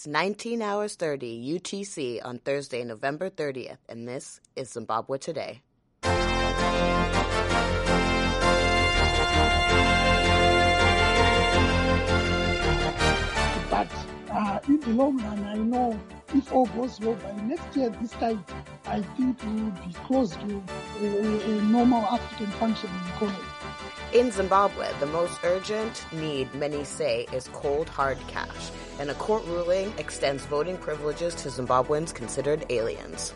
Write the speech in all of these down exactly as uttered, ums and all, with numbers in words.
It's nineteen hours thirty U T C on Thursday, November thirtieth, and this is Zimbabwe Today. But uh, in the long run, I know if all goes well by next year, this time, I think we will be close to a, a normal African functioning economy. In Zimbabwe, the most urgent need, many say, is cold, hard cash, and a court ruling extends voting privileges to Zimbabweans considered aliens.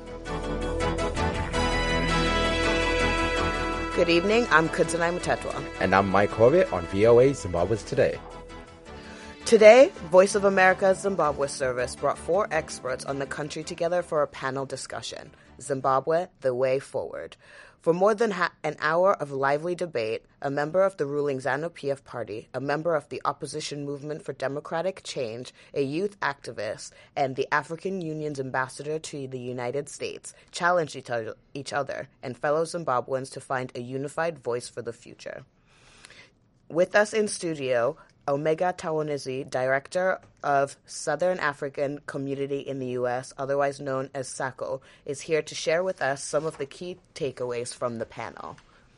Good evening, I'm Kudzanai Mutetwa. And I'm Mike Hobbit on V O A Zimbabwe's Today. Today, Voice of America's Zimbabwe service brought four experts on the country together for a panel discussion, Zimbabwe, the Way Forward. For more than ha- an hour of lively debate, a member of the ruling ZANU-P F party, a member of the opposition movement for democratic change, a youth activist, and the African Union's ambassador to the United States challenged each other, each other and fellow Zimbabweans to find a unified voice for the future. With us in studio, Omega Tawonezi, Director of Southern African Community in the U S, otherwise known as SACO, is here to share with us some of the key takeaways from the panel.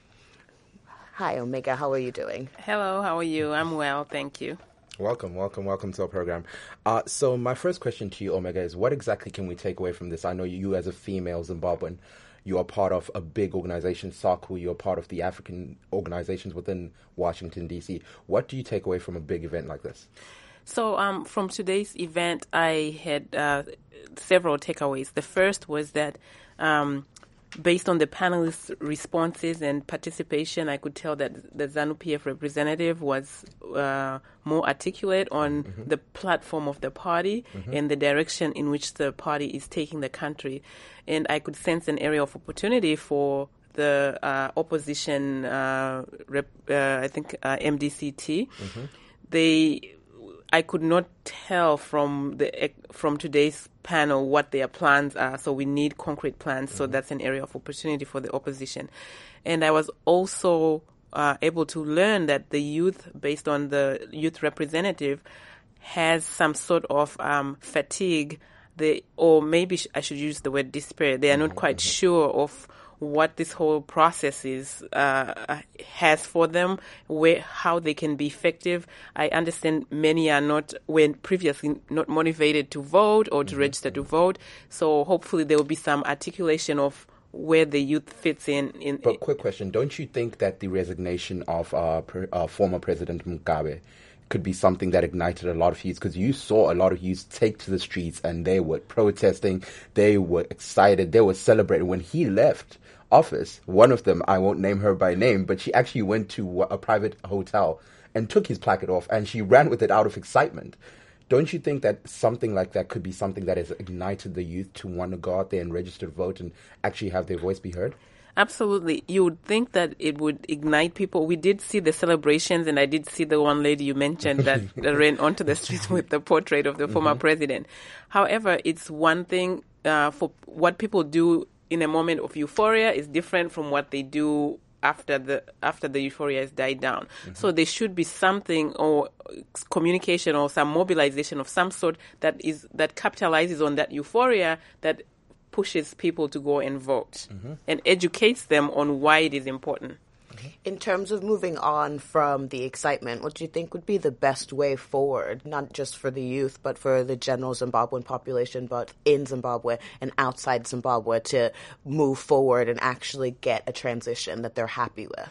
Hi, Omega. How are you doing? Hello. How are you? I'm well. Thank you. Welcome, welcome, welcome to our program. Uh, so my first question to you, Omega, is what exactly can we take away from this? I know you as a female Zimbabwean, you are part of a big organization, SACO. You're part of the African organizations within Washington, D C. What do you take away from a big event like this? So um, from today's event, I had uh, several takeaways. The first was that um, based on the panelists' responses and participation, I could tell that the ZANU-P F representative was uh, more articulate on mm-hmm. the platform of the party mm-hmm. and the direction in which the party is taking the country. And I could sense an area of opportunity for the uh, opposition, uh, rep, uh, I think uh, M D C T. Mm-hmm. They, I could not tell from the from today's panel what their plans are. So we need concrete plans. Mm-hmm. So that's an area of opportunity for the opposition. And I was also uh, able to learn that the youth, based on the youth representative, has some sort of um, fatigue. They, or maybe sh- I should use the word despair. They are not quite mm-hmm. sure of what this whole process is uh, has for them, where how they can be effective. I understand many are not, when previously not motivated to vote or to mm-hmm. register to vote. So hopefully there will be some articulation of where the youth fits in. in but quick question, don't you think that the resignation of uh, pre- uh, former President Mugabe could be something that ignited a lot of youth? Because you saw a lot of youth take to the streets and they were protesting, they were excited, they were celebrating. When he left office, one of them, I won't name her by name, but she actually went to a private hotel and took his placard off and she ran with it out of excitement. Don't you think that something like that could be something that has ignited the youth to want to go out there and register to vote and actually have their voice be heard? Absolutely. You would think that it would ignite people. We did see the celebrations, and I did see the one lady you mentioned that ran onto the streets with the portrait of the mm-hmm. former president. However, it's one thing uh, for what people do in a moment of euphoria is different from what they do after the after the euphoria has died down. Mm-hmm. So there should be something or communication or some mobilization of some sort that is that capitalizes on that euphoria that pushes people to go and vote mm-hmm. and educates them on why it is important. Mm-hmm. In terms of moving on from the excitement, what do you think would be the best way forward, not just for the youth, but for the general Zimbabwean population, but in Zimbabwe and outside Zimbabwe, to move forward and actually get a transition that they're happy with?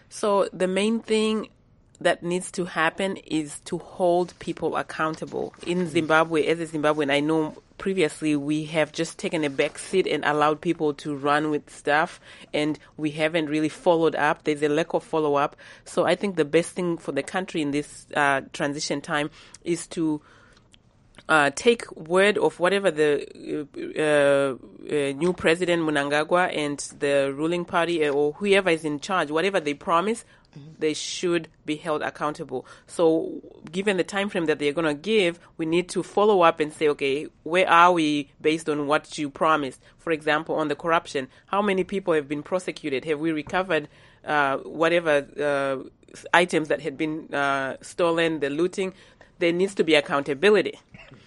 So the main thing that needs to happen is to hold people accountable. In Zimbabwe, as a Zimbabwean, I know previously we have just taken a back seat and allowed people to run with stuff, and we haven't really followed up. There's a lack of follow-up. So I think the best thing for the country in this uh, transition time is to Uh, take word of whatever the uh, uh, new president Mnangagwa and the ruling party uh, or whoever is in charge, whatever they promise, mm-hmm. they should be held accountable. So given the time frame that they're going to give, we need to follow up and say, okay, where are we based on what you promised? For example, on the corruption, how many people have been prosecuted? Have we recovered uh, whatever uh, items that had been uh, stolen, the looting? There needs to be accountability.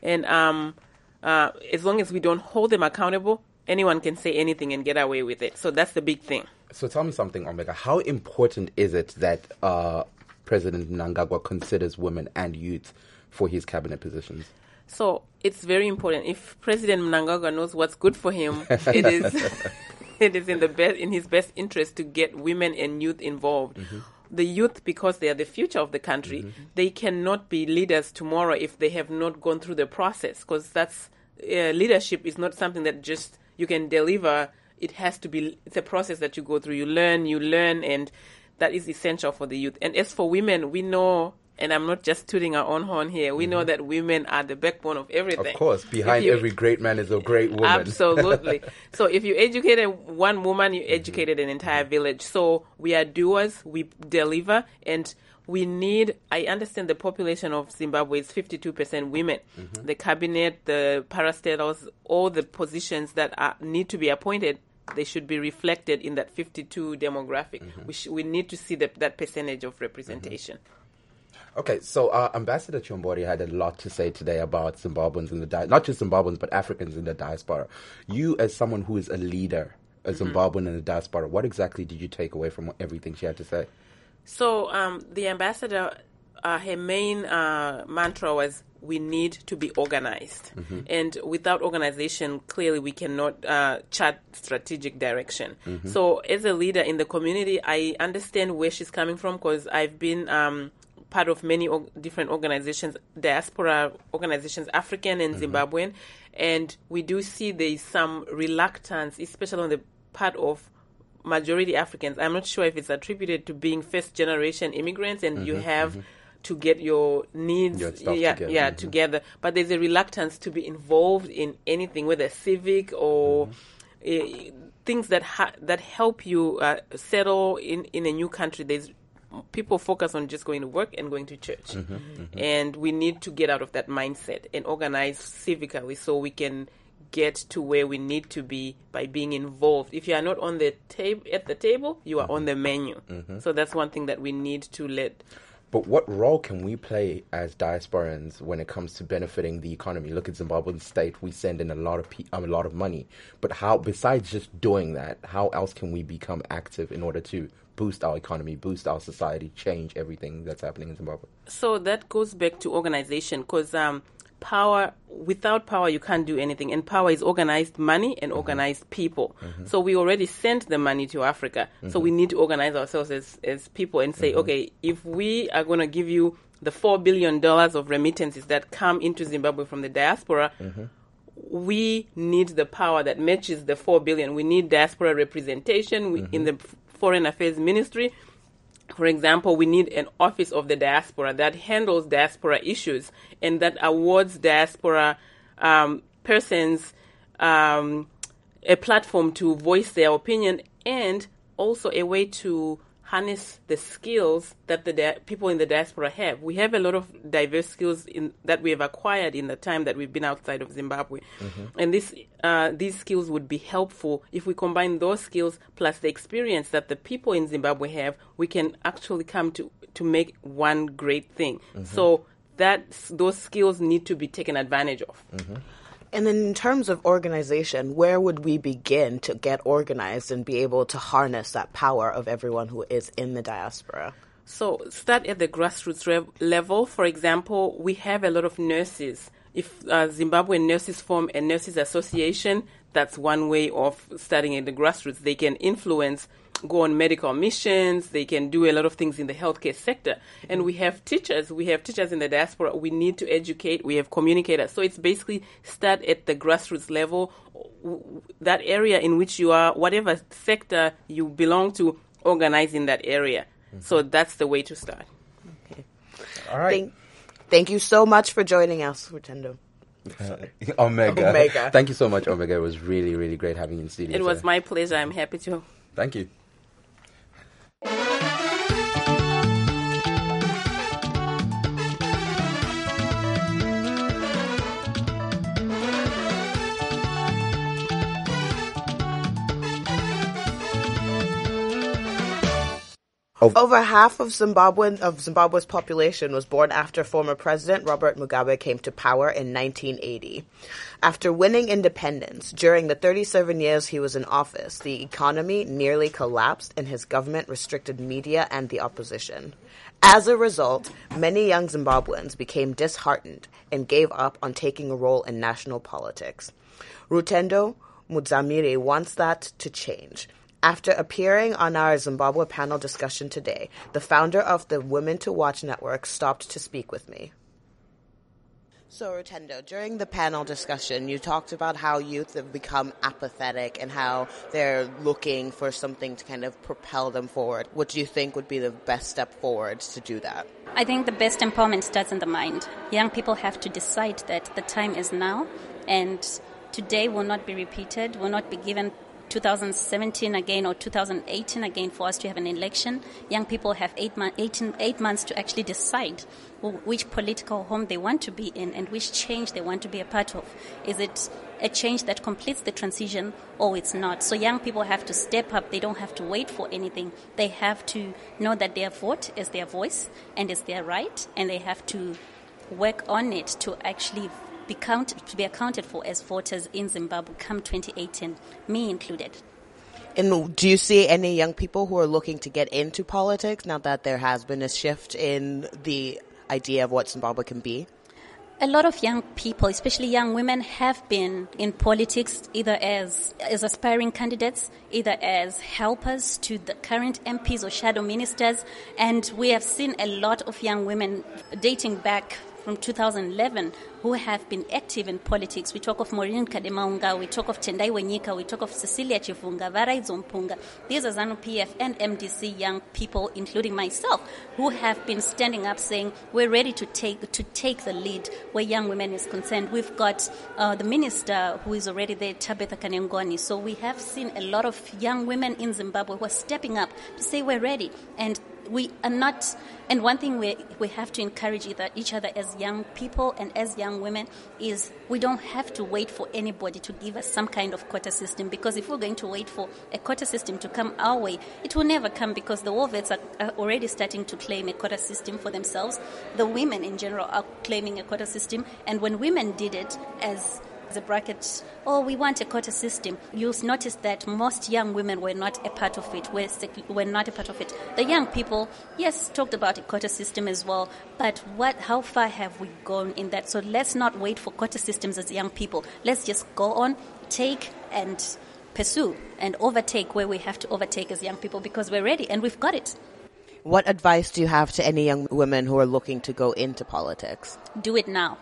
And um, uh, as long as we don't hold them accountable, anyone can say anything and get away with it. So that's the big thing. So tell me something, Omega. How important is it that uh, President Mnangagwa considers women and youth for his cabinet positions? So it's very important. If President Mnangagwa knows what's good for him, it is it is in the best in his best interest to get women and youth involved. Mm-hmm. The youth, because they are the future of the country, mm-hmm. they cannot be leaders tomorrow if they have not gone through the process. Because that's uh, leadership is not something that just you can deliver. It has to be. It's a process that you go through. You learn, you learn, and that is essential for the youth. And as for women, we know, and I'm not just tooting our own horn here, we mm-hmm. know that women are the backbone of everything. Of course, behind you, every great man is a great woman. Absolutely. So if you educated one woman, you educated mm-hmm. an entire village. So we are doers, we deliver, and we need, I understand the population of Zimbabwe is fifty-two percent women. Mm-hmm. The cabinet, the parastatals, all the positions that are, need to be appointed, they should be reflected in that fifty-two demographic. Mm-hmm. We, sh- we need to see the, that percentage of representation. Mm-hmm. Okay, so uh, Ambassador Chiombori had a lot to say today about Zimbabweans in the di- not just Zimbabweans, but Africans in the diaspora. You, as someone who is a leader, a Zimbabwean mm-hmm. in the diaspora, what exactly did you take away from everything she had to say? So um, the ambassador, uh, her main uh, mantra was, we need to be organized. Mm-hmm. And without organization, clearly we cannot uh, chart strategic direction. Mm-hmm. So as a leader in the community, I understand where she's coming from, because I've been um, part of many o- different organizations, diaspora organizations, African and mm-hmm. Zimbabwean. And we do see there's some reluctance, especially on the part of majority Africans. I'm not sure if it's attributed to being first generation immigrants and mm-hmm, you have mm-hmm. to get your needs your yeah, together. yeah, Mm-hmm. together. But there's a reluctance to be involved in anything, whether civic or mm-hmm. uh, things that ha- that help you uh, settle in, in a new country. There's people focus on just going to work and going to church. Mm-hmm, mm-hmm. And we need to get out of that mindset and organize civically so we can get to where we need to be by being involved. If you are not on the tab- at the table, you are mm-hmm. on the menu. Mm-hmm. So that's one thing that we need to let. But what role can we play as diasporans when it comes to benefiting the economy? Look at Zimbabwean state; we send in a lot of pe- um, a lot of money. But how, besides just doing that, how else can we become active in order to boost our economy, boost our society, change everything that's happening in Zimbabwe? So that goes back to organization, because um, power, without power, you can't do anything. And power is organized money and mm-hmm. organized people. Mm-hmm. So we already sent the money to Africa. Mm-hmm. So we need to organize ourselves as, as people and say, mm-hmm. okay, if we are going to give you the four billion dollars of remittances that come into Zimbabwe from the diaspora, mm-hmm. we need the power that matches the four billion dollars. We need diaspora representation we, mm-hmm. in the Foreign Affairs Ministry. For example, we need an office of the diaspora that handles diaspora issues and that awards diaspora um, persons um, a platform to voice their opinion, and also a way to harness the skills that the di- people in the diaspora have. We have a lot of diverse skills in, that we have acquired in the time that we've been outside of Zimbabwe. Mm-hmm. And this, uh, these skills would be helpful if we combine those skills plus the experience that the people in Zimbabwe have. We can actually come to, to make one great thing. Mm-hmm. So that those skills need to be taken advantage of. Mm-hmm. And then in terms of organization, where would we begin to get organized and be able to harness that power of everyone who is in the diaspora? So start at the grassroots re- level. For example, we have a lot of nurses. If uh, Zimbabwean nurses form a nurses association, that's one way of starting at the grassroots. They can influence, go on medical missions, they can do a lot of things in the healthcare sector. And we have teachers, we have teachers in the diaspora, we need to educate, we have communicators. So it's basically start at the grassroots level, that area in which you are, whatever sector you belong to, organize in that area. Mm-hmm. So that's the way to start. Okay. All right. Thank, thank you so much for joining us, Rutendo. Uh, Omega. Omega. Thank you so much, Omega. It was really, really great having you in studio. It was today. my pleasure. I'm happy to. Thank you. Of- Over half of Zimbabwean of Zimbabwe's population was born after former President Robert Mugabe came to power in nineteen eighty. After winning independence, during the thirty-seven years he was in office, the economy nearly collapsed and his government restricted media and the opposition. As a result, many young Zimbabweans became disheartened and gave up on taking a role in national politics. Rutendo Mudzamiri wants that to change. After appearing on our Zimbabwe panel discussion today, the founder of the Women to Watch network stopped to speak with me. So, Rutendo, during the panel discussion, you talked about how youth have become apathetic and how they're looking for something to kind of propel them forward. What do you think would be the best step forward to do that? I think the best empowerment starts in the mind. Young people have to decide that the time is now, and today will not be repeated, will not be given two thousand seventeen again or two thousand eighteen again for us to have an election. Young people have eight, mo- eighteen, eight months to actually decide which political home they want to be in and which change they want to be a part of. Is it a change that completes the transition or it's not? So young people have to step up. They don't have to wait for anything. They have to know that their vote is their voice and is their right, and they have to work on it to actually be counted, to be accounted for as voters in Zimbabwe come twenty eighteen, me included. And do you see any young people who are looking to get into politics now that there has been a shift in the idea of what Zimbabwe can be? A lot of young people, especially young women, have been in politics either as as aspiring candidates, either as helpers to the current M Ps or shadow ministers. And we have seen a lot of young women dating back from two thousand eleven who have been active in politics. We talk of Maureen Kademaunga, we talk of Tendai Wenyika, we talk of Cecilia Chivunga, Varaidzo Mpunga. These are ZANU P F and M D C young people, including myself, who have been standing up saying we're ready to take to take the lead where young women is concerned. We've got uh, the minister who is already there, Tabitha Kanengoni. So we have seen a lot of young women in Zimbabwe who are stepping up to say we're ready. And we are not, and one thing we we have to encourage either each other as young people and as young women is we don't have to wait for anybody to give us some kind of quota system, because if we're going to wait for a quota system to come our way, it will never come, because the war vets are, are already starting to claim a quota system for themselves. The women in general are claiming a quota system, and when women did it as the bracket, oh, we want a quota system, you'll notice that most young women were not a part of it, were, were not a part of it. The young people, yes, talked about a quota system as well, but what? How far have we gone in that? So let's not wait for quota systems as young people. Let's just go on, take and pursue and overtake where we have to overtake as young people, because we're ready and we've got it. What advice do you have to any young women who are looking to go into politics? Do it now.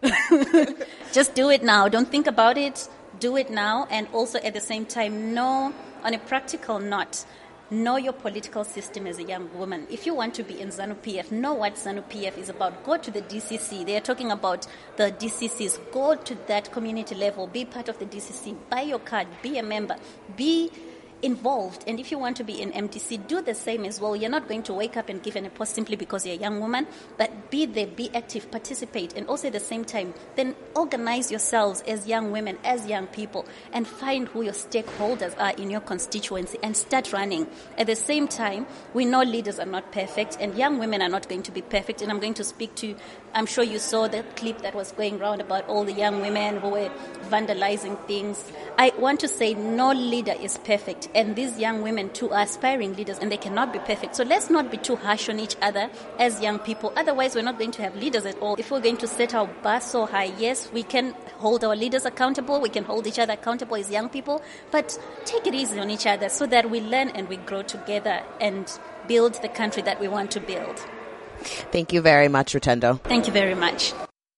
Just do it now. Don't think about it. Do it now. And also at the same time, know, on a practical note, know your political system as a young woman. If you want to be in ZANU P F, know what ZANU P F is about. Go to the D C C. They are talking about the D C Cs. Go to that community level. Be part of the D C C. Buy your card. Be a member. Be involved. And if you want to be in M D C, do the same as well. You're not going to wake up and give an a post simply because you're a young woman, but be there, be active, participate, and also at the same time, then organize yourselves as young women, as young people, and find who your stakeholders are in your constituency and start running. At the same time, we know leaders are not perfect, and young women are not going to be perfect, and I'm going to speak to, I'm sure you saw the clip that was going around about all the young women who were vandalizing things. I want to say no leader is perfect. And these young women too are aspiring leaders, and they cannot be perfect. So let's not be too harsh on each other as young people. Otherwise, we're not going to have leaders at all. If we're going to set our bar so high, yes, we can hold our leaders accountable. We can hold each other accountable as young people. But take it easy on each other so that we learn and we grow together and build the country that we want to build. Thank you very much, Rutendo. Thank you very much.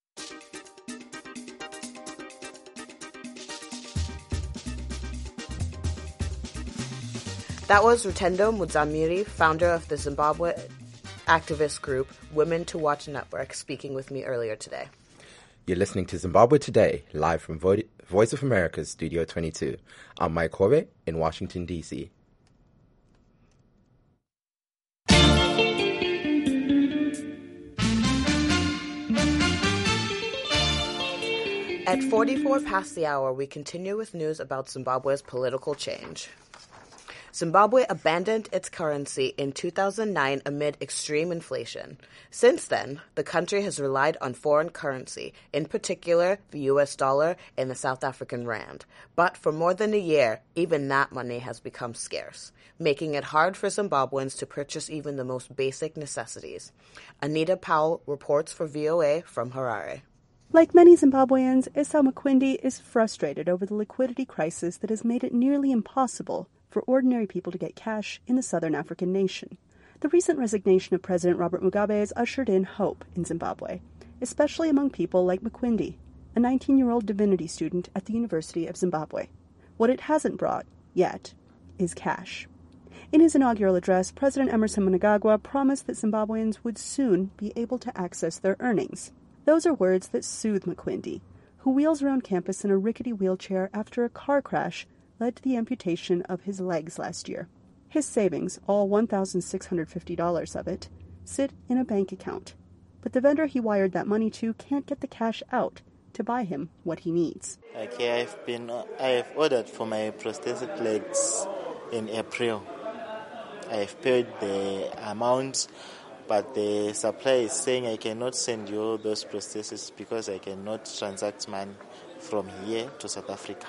That was Rutendo Mudzamiri, founder of the Zimbabwe activist group Women to Watch Network, speaking with me earlier today. You're listening to Zimbabwe Today, live from Vo- Voice of America's Studio twenty-two. I'm Mike Hobe in Washington, D C At forty-four past the hour, we continue with news about Zimbabwe's political change. Zimbabwe abandoned its currency in two thousand nine amid extreme inflation. Since then, the country has relied on foreign currency, in particular the U S dollar and the South African rand. But for more than a year, even that money has become scarce, making it hard for Zimbabweans to purchase even the most basic necessities. Anita Powell reports for V O A from Harare. Like many Zimbabweans, Esau Makwindi is frustrated over the liquidity crisis that has made it nearly impossible for ordinary people to get cash in the southern African nation. The recent resignation of President Robert Mugabe has ushered in hope in Zimbabwe, especially among people like Makwindi, a nineteen-year-old divinity student at the University of Zimbabwe. What it hasn't brought, yet, is cash. In his inaugural address, President Emmerson Mnangagwa promised that Zimbabweans would soon be able to access their earnings. Those are words that soothe Makwindi, who wheels around campus in a rickety wheelchair after a car crash led to the amputation of his legs last year. His savings, all one thousand six hundred fifty dollars of it, sit in a bank account. But the vendor he wired that money to can't get the cash out to buy him what he needs. Okay, I've been, I've ordered for my prosthetic legs in April. I've paid the amount, but the supplier is saying I cannot send you those prostheses because I cannot transact money from here to South Africa.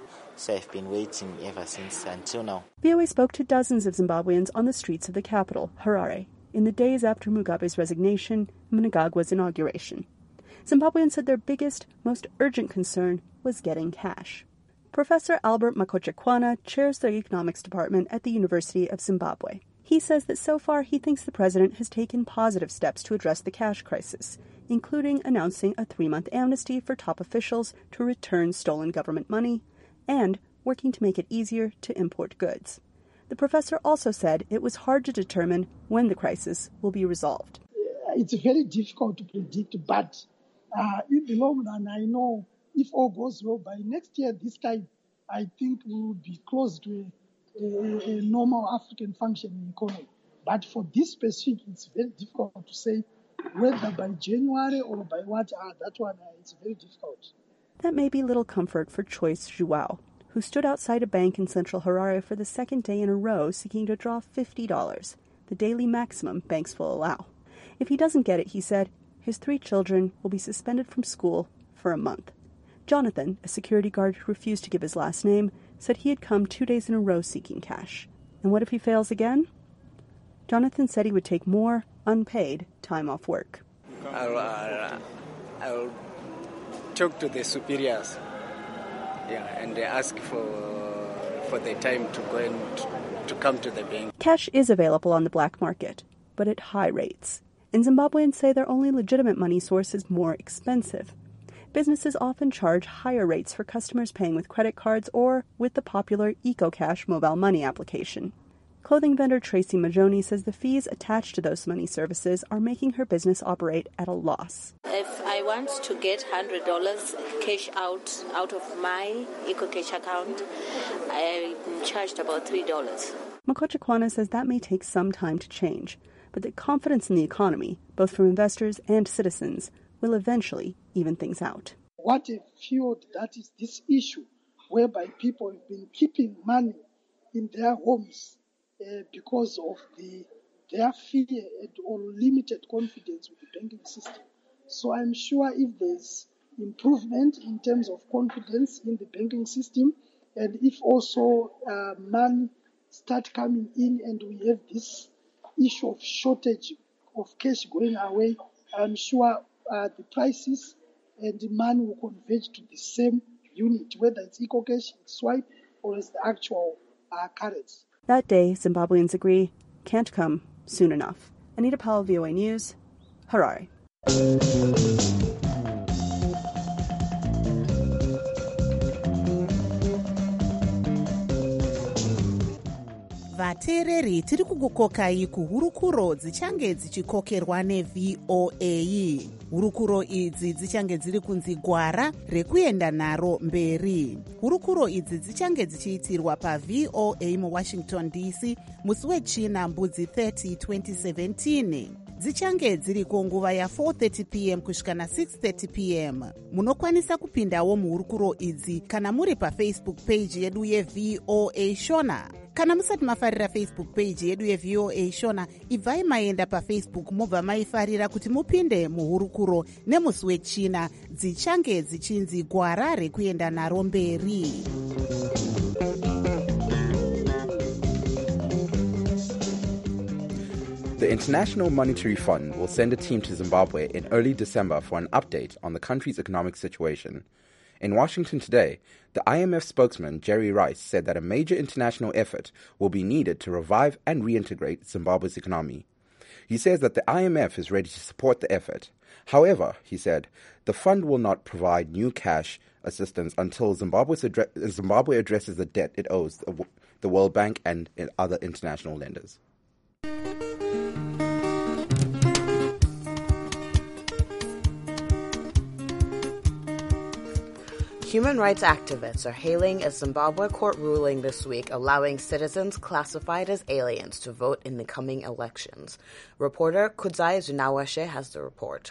So I've been waiting ever since until now. V O A spoke to dozens of Zimbabweans on the streets of the capital, Harare, in the days after Mugabe's resignation and Mnangagwa's inauguration. Zimbabweans said their biggest, most urgent concern was getting cash. Professor Albert Makochekwana chairs the economics department at the University of Zimbabwe. He says that so far he thinks the president has taken positive steps to address the cash crisis, including announcing a three-month amnesty for top officials to return stolen government money and working to make it easier to import goods. The professor also said it was hard to determine when the crisis will be resolved. It's very difficult to predict, but uh, in the long run, I know if all goes well, by next year, this time, I think we will be close to a, a, a normal African functioning economy. But for this specific, it's very difficult to say whether by January or by what, uh, that one, uh, it's very difficult. That may be little comfort for Choice Joao, who stood outside a bank in central Harare for the second day in a row seeking to draw fifty dollars, the daily maximum banks will allow. If he doesn't get it, he said, his three children will be suspended from school for a month. Jonathan, a security guard who refused to give his last name, said he had come two days in a row seeking cash. And what if he fails again? Jonathan said he would take more unpaid time off work. I'll, uh, I'll talk to the superiors, yeah, and ask for for the time to go and to come to the bank. Cash is available on the black market, but at high rates. And Zimbabweans say their only legitimate money source is more expensive. Businesses often charge higher rates for customers paying with credit cards or with the popular EcoCash mobile money application. Clothing vendor Tracy Majoni says the fees attached to those money services are making her business operate at a loss. If I want to get one hundred dollars cash out out of my EcoCash account, I'm charged about three dollars. Makochekwana says that may take some time to change, but that confidence in the economy, both from investors and citizens, will eventually even things out. What a field that is this issue, whereby people have been keeping money in their homes uh, because of the their fear and or limited confidence with the banking system. So I'm sure if there's improvement in terms of confidence in the banking system, and if also uh, money start coming in and we have this issue of shortage of cash going away, I'm sure uh, the prices and demand will converge to the same unit, whether it's EcoCash, it's swipe, or it's the actual uh, currency. That day, Zimbabweans agree, can't come soon enough. Anita Powell, V O A News, Harare. vateereri tiri kukukokai kuhurukuro dzichange dzichikokerwa neV O A. Hurukuro idzi dzichange dziri kunzi gwara rekuenda naro mberi. Hurukuro idzi dzichange dzichiitirwa paV O A muWashington D C musi wechina mbudzi thirty twenty seventeen. Dzichange dziriko nguva ya four thirty p m kusvika na six thirty p m. Munokwanisa kupindawo muhurukuro idzi kana muri paFacebook page yedu yeV O A Shona kana musati mafarira Facebook page yedu yeVOA Shona, ibvai maenda paFacebook mobva maifarira kuti mupinde muhurukuro nemusi wechina dzichange dzichinzi gwara rekuenda naro mberi. The International Monetary Fund will send a team to Zimbabwe in early December for an update on the country's economic situation. In Washington today, the I M F spokesman Jerry Rice said that a major international effort will be needed to revive and reintegrate Zimbabwe's economy. He says that the I M F is ready to support the effort. However, he said, the fund will not provide new cash assistance until Zimbabwe's addre- Zimbabwe addresses the debt it owes the World Bank and other international lenders. Human rights activists are hailing a Zimbabwe court ruling this week allowing citizens classified as aliens to vote in the coming elections. Reporter Kudzai Zunawashe has the report.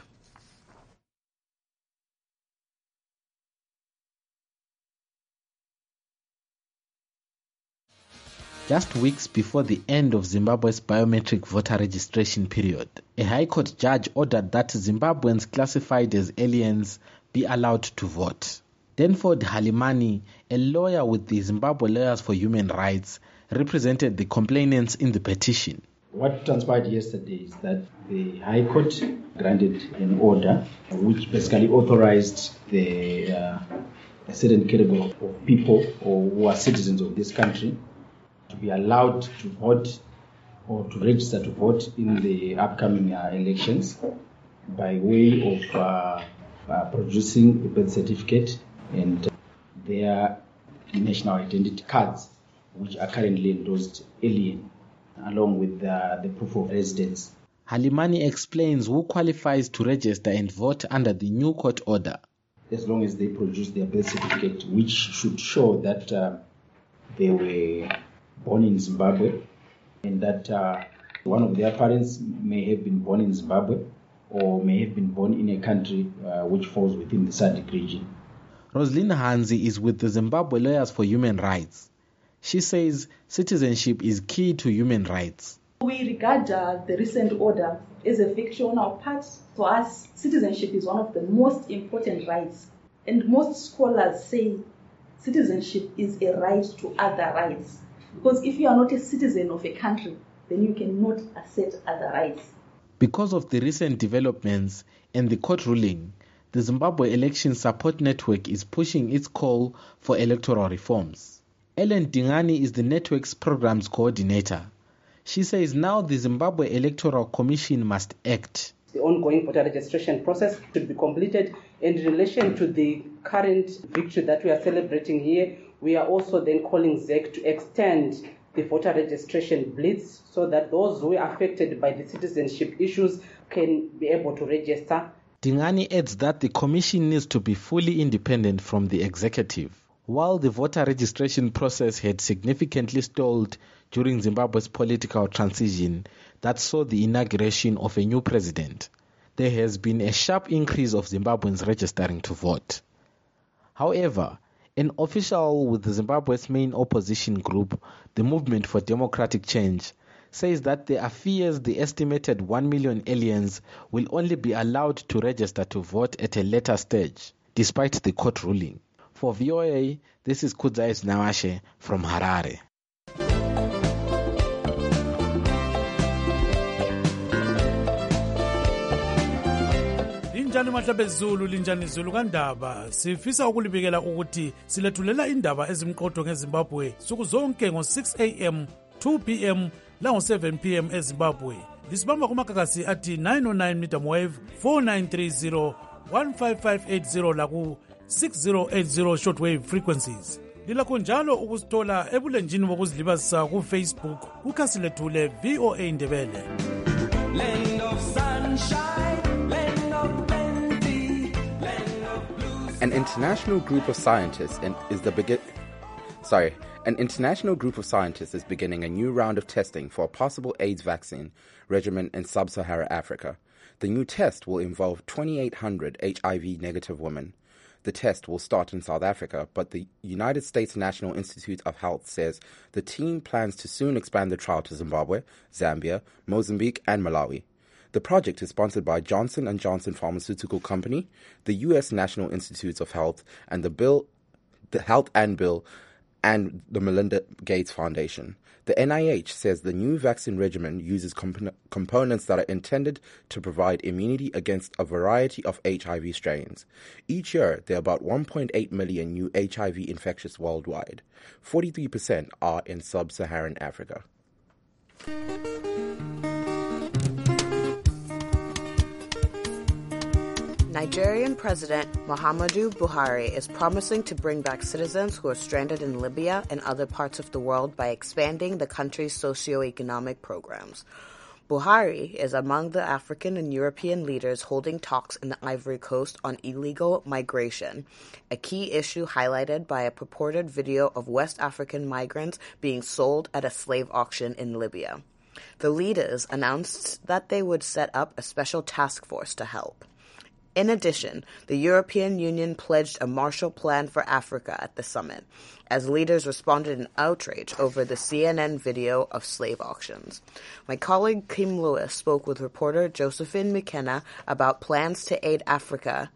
Just weeks before the end of Zimbabwe's biometric voter registration period, a High Court judge ordered that Zimbabweans classified as aliens be allowed to vote. Denford Halimani, a lawyer with the Zimbabwe Lawyers for Human Rights, represented the complainants in the petition. What transpired yesterday is that the High Court granted an order which basically authorized the uh, a certain category of people or who are citizens of this country to be allowed to vote or to register to vote in the upcoming uh, elections by way of uh, uh, producing a birth certificate and their national identity cards, which are currently endorsed alien, along with uh, the proof of residence. Halimani explains who qualifies to register and vote under the new court order. As long as they produce their birth certificate, which should show that uh, they were born in Zimbabwe and that uh, one of their parents may have been born in Zimbabwe or may have been born in a country uh, which falls within the S A D C region. Roslyn Hanzi is with the Zimbabwe Lawyers for Human Rights. She says citizenship is key to human rights. We regard uh, the recent order as a victory on our part. For us, citizenship is one of the most important rights. And most scholars say citizenship is a right to other rights. Because if you are not a citizen of a country, then you cannot assert other rights. Because of the recent developments and the court ruling, the Zimbabwe Election Support Network is pushing its call for electoral reforms. Ellen Dingani is the network's programs coordinator. She says now the Zimbabwe Electoral Commission must act. The ongoing voter registration process should be completed. And in relation to the current victory that we are celebrating here, we are also then calling Z E C to extend the voter registration blitz so that those who are affected by the citizenship issues can be able to register. Dingani adds that the commission needs to be fully independent from the executive. While the voter registration process had significantly stalled during Zimbabwe's political transition that saw the inauguration of a new president, there has been a sharp increase of Zimbabweans registering to vote. However, an official with Zimbabwe's main opposition group, the Movement for Democratic Change, says that there are fears the estimated one million aliens will only be allowed to register to vote at a later stage, despite the court ruling. For V O A, this is Kudzai Znawashe from Harare. Linjani mahlabe Zulu, linjani Zulu kandaba. Sifisa ukulibikela ukuthi silethulela indaba ezimqotho ngeZimbabwe suku zonke ngo six a m, two p m lango seven p m eZimbabwe. Lisibamba kumakakasi ati nine oh nine medium wave, four nine three zero, one five five eight zero laku six zero eight zero shortwave frequencies. Lilakho njalo ukusithola ebulenjini bokuzilibazisa ku Facebook kukhasi lethu le V O A Ndebele. Land of sunshine, land of plenty, land of blue. An international group of scientists in, is the begin. Sorry, an international group of scientists is beginning a new round of testing for a possible AIDS vaccine regimen in sub-Saharan Africa. The new test will involve twenty-eight hundred H I V-negative women. The test will start in South Africa, but the United States National Institute of Health says the team plans to soon expand the trial to Zimbabwe, Zambia, Mozambique, and Malawi. The project is sponsored by Johnson and Johnson Pharmaceutical Company, the U S National Institutes of Health, and the Bill, the Health and Bill, and the Melinda Gates Foundation. The N I H says the new vaccine regimen uses comp- components that are intended to provide immunity against a variety of H I V strains. Each year, there are about one point eight million new H I V infections worldwide. forty-three percent are in sub-Saharan Africa. Nigerian President Muhammadu Buhari is promising to bring back citizens who are stranded in Libya and other parts of the world by expanding the country's socio-economic programs. Buhari is among the African and European leaders holding talks in the Ivory Coast on illegal migration, a key issue highlighted by a purported video of West African migrants being sold at a slave auction in Libya. The leaders announced that they would set up a special task force to help. In addition, the European Union pledged a Marshall Plan for Africa at the summit, as leaders responded in outrage over the C N N video of slave auctions. My colleague Kim Lewis spoke with reporter Josephine McKenna about plans to aid Africa,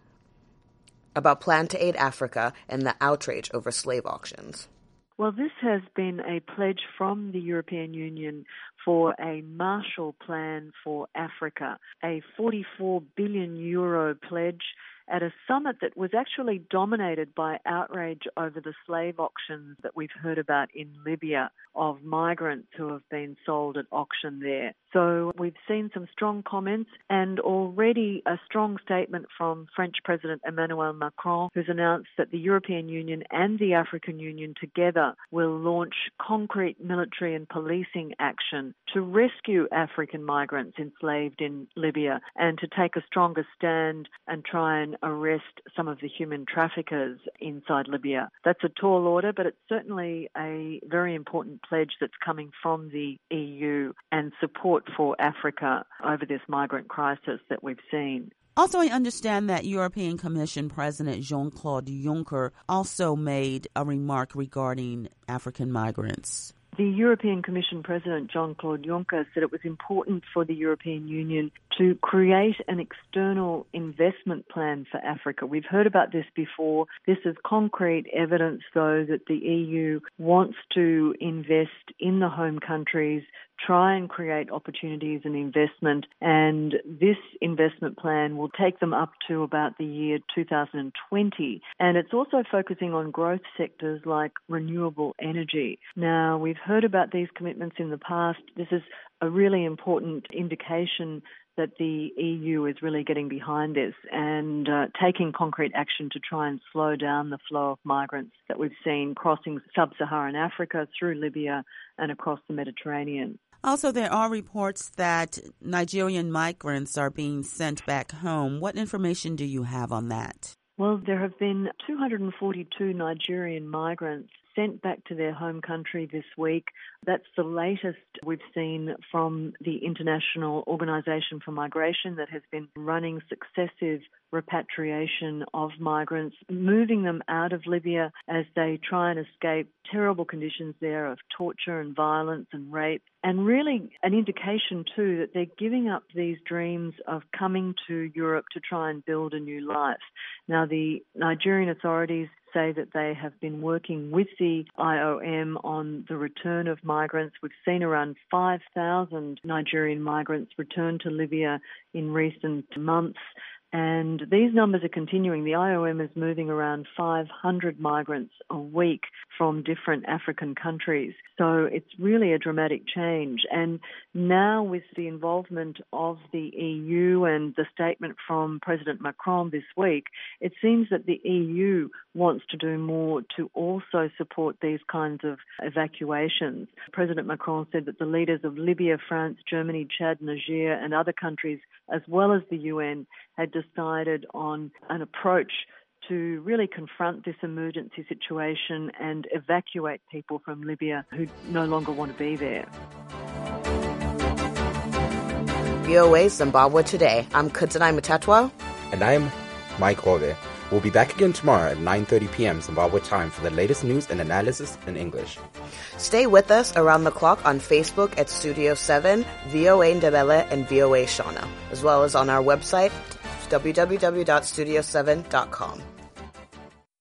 about plan to aid Africa and the outrage over slave auctions. Well, this has been a pledge from the European Union for a Marshall Plan for Africa, a forty-four billion euro pledge at a summit that was actually dominated by outrage over the slave auctions that we've heard about in Libya of migrants who have been sold at auction there. So we've seen some strong comments and already a strong statement from French President Emmanuel Macron, who's announced that the European Union and the African Union together will launch concrete military and policing action to rescue African migrants enslaved in Libya and to take a stronger stand and try and arrest some of the human traffickers inside Libya. That's a tall order, but it's certainly a very important pledge that's coming from the E U and support for Africa over this migrant crisis that we've seen. Also, I understand that European Commission President Jean-Claude Juncker also made a remark regarding African migrants. The European Commission President Jean-Claude Juncker said it was important for the European Union to create an external investment plan for Africa. We've heard about this before. This is concrete evidence, though, that the E U wants to invest in the home countries, try and create opportunities and investment, and this investment plan will take them up to about the year two thousand twenty. And it's also focusing on growth sectors like renewable energy. Now, we've heard about these commitments in the past. This is a really important indication that the E U is really getting behind this and uh, taking concrete action to try and slow down the flow of migrants that we've seen crossing sub-Saharan Africa through Libya and across the Mediterranean. Also, there are reports that Nigerian migrants are being sent back home. What information do you have on that? Well, there have been two hundred forty-two Nigerian migrants sent back to their home country this week. That's the latest we've seen from the International Organization for Migration that has been running successive repatriation of migrants, moving them out of Libya as they try and escape terrible conditions there of torture and violence and rape. And really an indication, too, that they're giving up these dreams of coming to Europe to try and build a new life. Now, the Nigerian authorities say that they have been working with the I O M on the return of migrants. We've seen around five thousand Nigerian migrants return to Libya in recent months. And these numbers are continuing. The I O M is moving around five hundred migrants a week from different African countries. So it's really a dramatic change. And now with the involvement of the E U and the statement from President Macron this week, it seems that the E U wants to do more to also support these kinds of evacuations. President Macron said that the leaders of Libya, France, Germany, Chad, Niger and other countries, as well as the U N, had decided on an approach to really confront this emergency situation and evacuate people from Libya who no longer want to be there. V O A Zimbabwe Today. I'm Kudzanai Mutatwa. And I'm Mike Hove. We'll be back again tomorrow at nine thirty p.m. Zimbabwe time for the latest news and analysis in English. Stay with us around the clock on Facebook at Studio seven, V O A Ndebele, and V O A Shona, as well as on our website, w w w dot studio seven dot com.